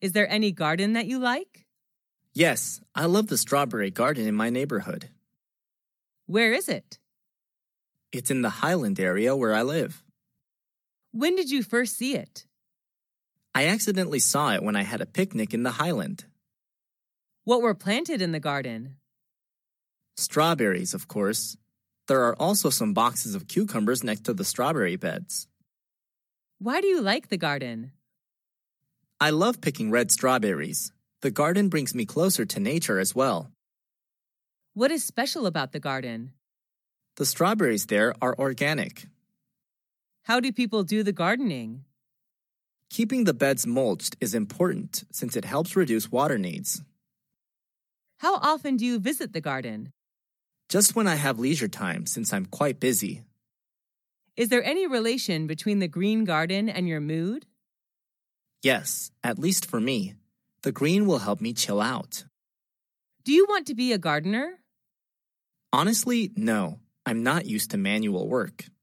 Is there any garden that you like? Yes, I love the strawberry garden in my neighborhood. Where is it? It's in the Highland area where I live. When did you first see it? I accidentally saw it when I had a picnic in the Highland. What were planted in the garden? Strawberries, of course. There are also some boxes of cucumbers next to the strawberry beds. Why do you like the garden? I love picking red strawberries. The garden brings me closer to nature as well. What is special about the garden? The strawberries there are organic. How do people do the gardening? Keeping the beds mulched is important since it helps reduce water needs. How often do you visit the garden? Just when I have leisure time since I'm quite busy. Is there any relation between the green garden and your mood? Yes, at least for me. The green will help me chill out. Do you want to be a gardener? Honestly, no. I'm not used to manual work.